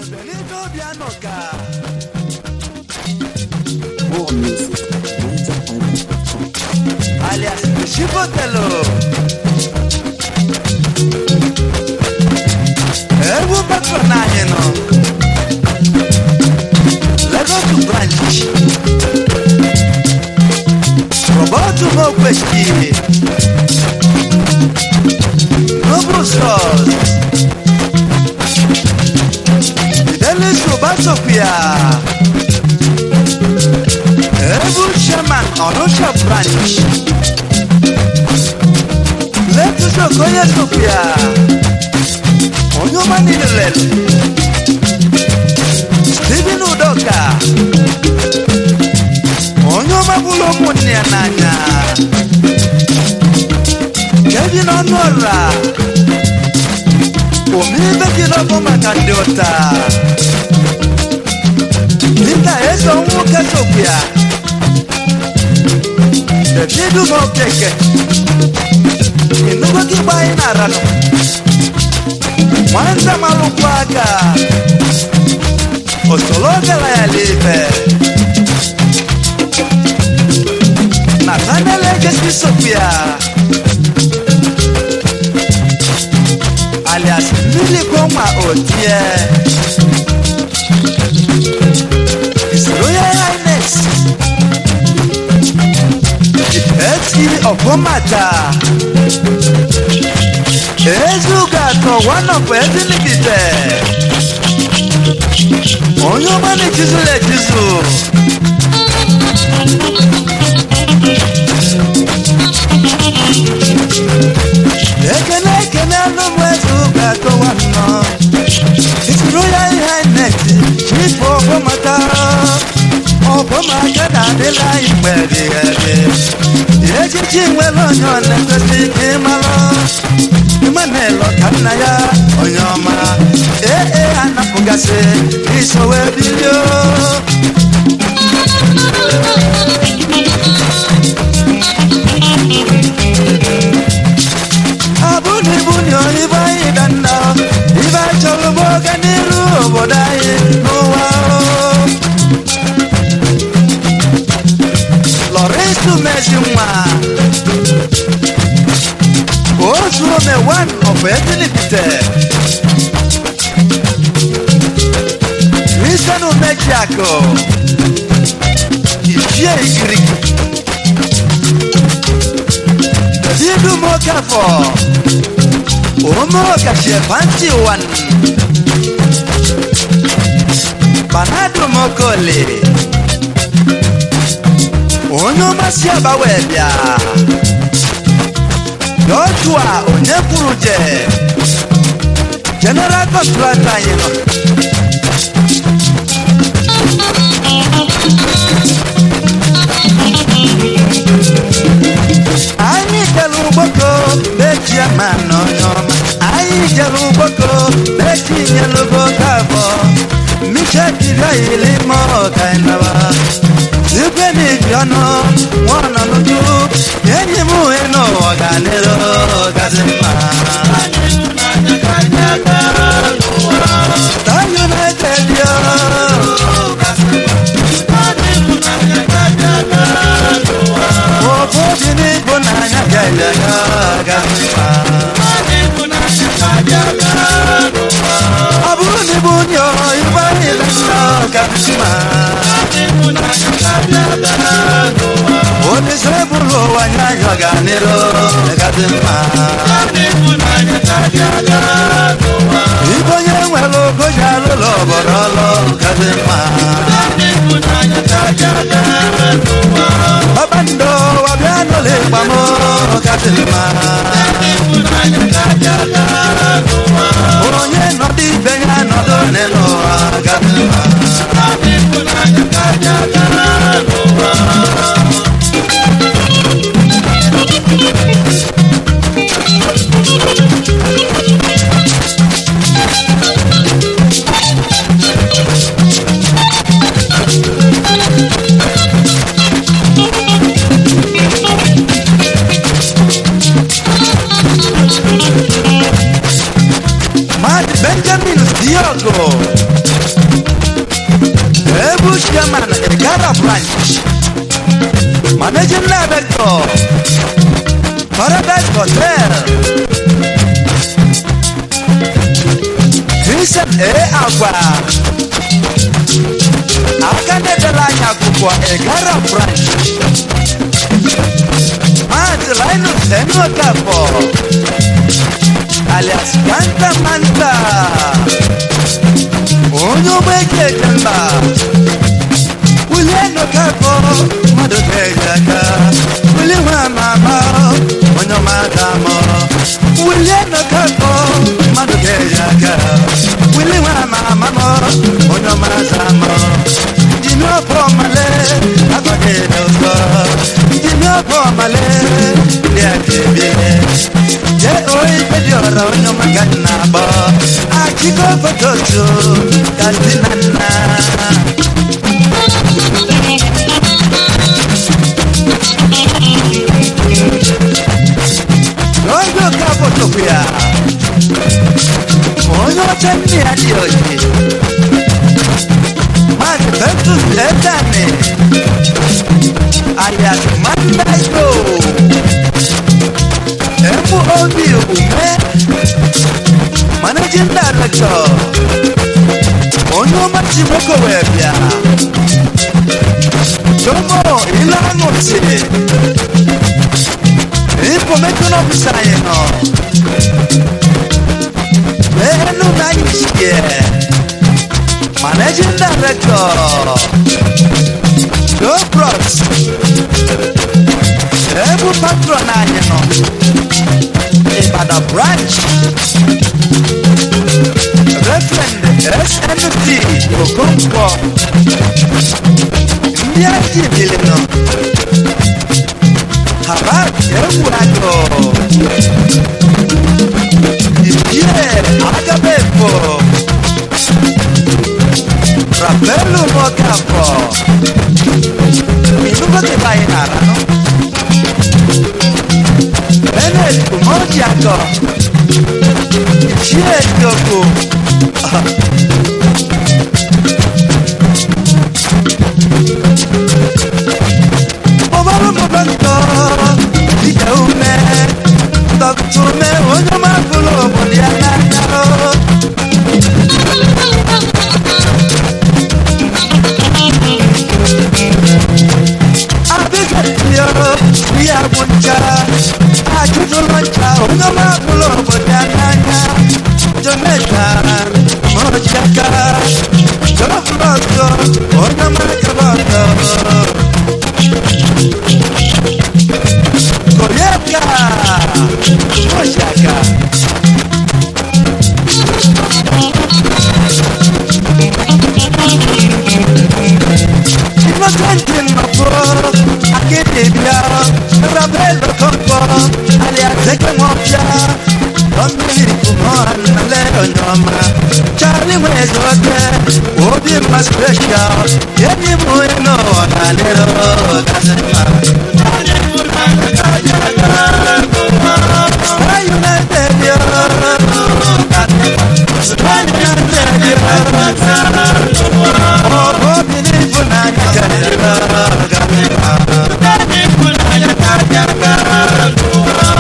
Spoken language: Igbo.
Benito Bianoka. More music at NigerIsland.com. Alias Shibotelo. Ebu Patronage no. Lego to branch. Roberto Mokweski. Noble Stores. Fidelis Robertopia. Ebu Shaman Onosha branch. Let's go Koyatopia. Onyoma Nidel. Stephen Udoka. Onyoma Bulo Muniananya. Kevin Honora. Omibe Kilobo Makandota. Linda Ezo Mukatopia. The Kidu Mokeke. Inugo Kibai Narano. Mwanza Malupaga. Ostologa la ya libe. Nathaniel Legacy Sophia. Alias Lili Koma Otie. His Royal Highness. The Etsy of Omata. Ezuga to one of Ezinibite. Onyoma ni Jizu le Jizu. Ekene lumu Ezuga to one of His Royal Highness Chief Obomata. Obomata na dela imwedi ebe. Yeji chingwelo nyone kwesi kimalo. Manelo kanaya onyoma anapugase isowe bilio abuni bunyo ibaidanda iba choloboga niru bodai noa Lorenzo Mezimwa Osuome one of Ezinibite. Christian Omejiako. Ijie Igirigi. Didu Mokafo. Omo Kashie Panti one. Banado Mokole. Onyo Masiaba Webia. Joshua Onyepuruje General Contractor yino Ayi jelu boko Bechi amano nyoma Ayi jelu boko Bechi nyelu bokabo Misha kira ilimo kainawa Zubeni piano Mwana nuju Yenye mueno Waganero Gazima Time United yo Opo jini Bunanya Gaya Gazima Abuni bunyo Ibani Lasa Gazima Oni sebulo wanyaga ganero Gazima Ibonye mwelo kojalo loborolo Gazima Babando wabiano lepamo Gazima Onye nodi benya nodonelo Gazima Benjamin Diogo Ebu Chairman Egara Branch, Managing Director, Paradise Hotel, Christian Agua, Akane de la Yakupo Egara Branch, Linus Enocapo, alias Canta Manta, Uno Bekemba, William Capo, Mother Kayaka, William Mama, Uno Madamo, William Capo, Mother Kayaka, William Mama, Uno Madamo, Dino Pomale, Abadedo, Dino Pomale, Yakibi, Oi, Pedro, no Maganabo, Akiko Pototo, Katinana. Oyo Kapotopia, Oyo Tani Adioji, Mark Ventus Letane, alias Mandaiko. MOB Ume, Managing Director, Ono Machimoko Webia, Tomo Ilamote, Information Officer, Beno Naishie, Managing Director, Joe Brooks, Ebu Patronano. At a branch, Reverend SMT Okonkwo, Ndiaki Bilino, Habab Ewado, Iye Agabefo, Rapelu Mokapo, Minuko de Bainara, no? Benet Kumojiako, Chie Yoko, Obama Mobanto, Ikaume, Tokume, Onyamakulo, Bodiana, we are one child. I just don't want child. No matter what Jamaica, Mojaka, Jofroto, or no Macaboto. Koyaka, Mojaka. Rabello Compo, alias Zekamopia, Dominic Mon, Malero Noma, Charlie Wezote, Obi Masquesha, Yeti Bueno, Alero, doesn't matter.